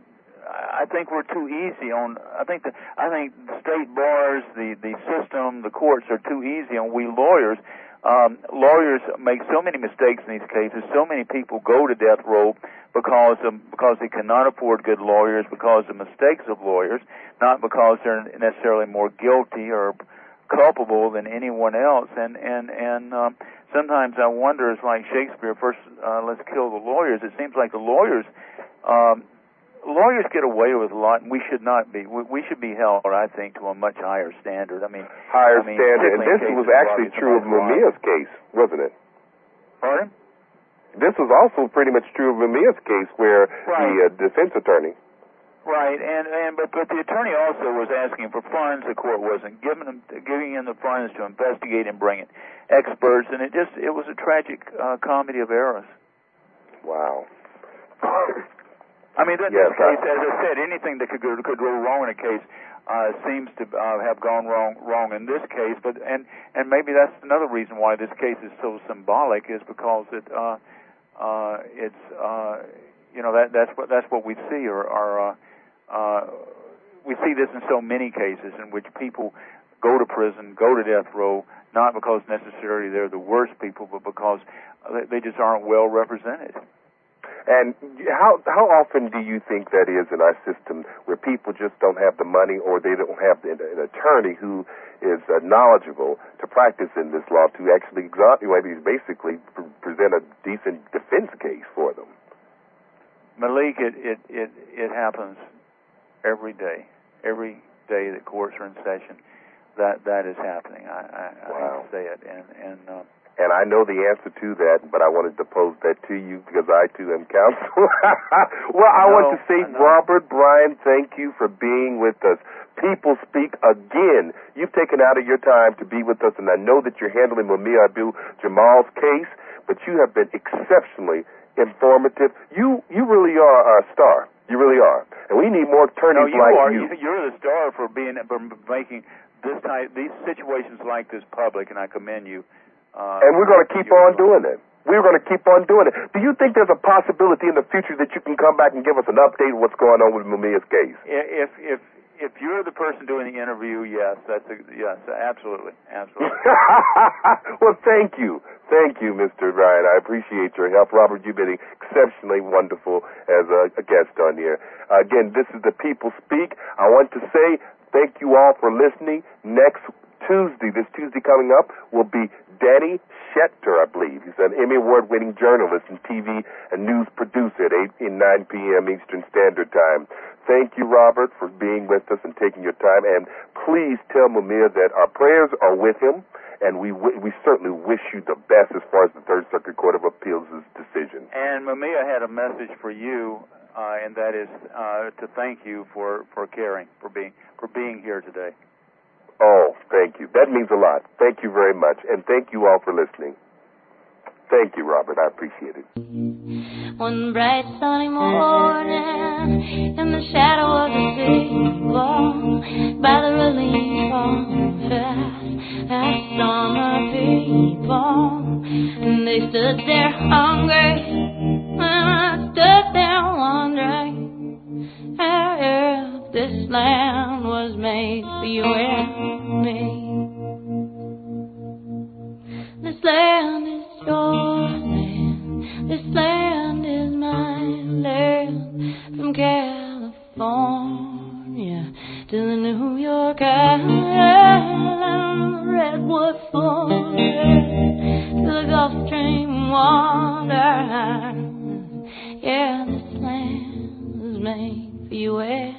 I think we're too easy on, I think the, I think the state bars, the, the system, the courts are too easy on we lawyers. Um, lawyers make so many mistakes in these cases. So many people go to death row because of, because they cannot afford good lawyers, because of mistakes of lawyers, not because they're necessarily more guilty or culpable than anyone else. And and and um, sometimes I wonder, it's like Shakespeare. First, uh, let's kill the lawyers. It seems like the lawyers. Um, Lawyers get away with a lot, and we should not be. We, we should be held, I think, to a much higher standard. I mean, Higher I mean, standard. And this was actually true of Mamiya's case, wasn't it? Pardon? This was also pretty much true of Mamiya's case, where Right. the uh, defense attorney. Right, and and but but the attorney also was asking for funds. The court wasn't giving him giving him the funds to investigate and bring in experts, and it just it was a tragic uh, comedy of errors. Wow. I mean, in yes, this case, I, as I said, anything that could go, could go wrong in a case uh, seems to uh, have gone wrong wrong in this case. But and and maybe that's another reason why this case is so symbolic, is because it uh, uh, it's uh, you know that that's what that's what we see, or are uh, uh, we see this in so many cases in which people go to prison, go to death row, not because necessarily they're the worst people, but because they just aren't well represented. And how how often do you think that is in our system, where people just don't have the money, or they don't have an attorney who is uh, knowledgeable to practice in this law to actually exonerate, basically pre- present a decent defense case for them? Malik, it, it, it, it happens every day. Every day that courts are in session, that that is happening. I, I, wow. I hate to say it, and and. Uh, And I know the answer to that, but I wanted to pose that to you because I, too, am counsel. Well, I, I know, want to say, Robert Bryan, thank you for being with us. People Speak again. You've taken out of your time to be with us, and I know that you're handling Mumia Abu-Jamal's case, but you have been exceptionally informative. You you really are a star. You really are. And we need more attorneys no, you like are. you. You're the star for being for making this type, these situations like this public, and I commend you. Uh, and we're going to keep on doing it. We're going to keep on doing it. Do you think there's a possibility in the future that you can come back and give us an update of what's going on with Mumia's case? If if if you're the person doing the interview, yes, that's a, yes, absolutely, absolutely. Well, thank you, thank you, Mister Bryan. I appreciate your help, Robert. You've been exceptionally wonderful as a, a guest on here. Uh, again, this is the People Speak. I want to say thank you all for listening. Next Tuesday, this Tuesday coming up, will be Danny Schechter, I believe. He's an Emmy Award-winning journalist and T V and news producer at eight and nine p.m. Eastern Standard Time. Thank you, Robert, for being with us and taking your time. And please tell Mumia that our prayers are with him, and we w- we certainly wish you the best as far as the Third Circuit Court of Appeals' decision. And Mumia had a message for you, uh, and that is uh, to thank you for, for caring, for being for being here today. Oh, thank you. That means a lot. Thank you very much. And thank you all for listening. Thank you, Robert. I appreciate it. One bright sunny morning, in the shadow of the table, by the relief fast, I saw my people, and they stood there hungry, and I stood there wondering if this land was made for you and me. This land is your land, this land is my land, from California to the New York Island, Redwood Forest to the Gulf Stream water. Yeah, this land was made for you and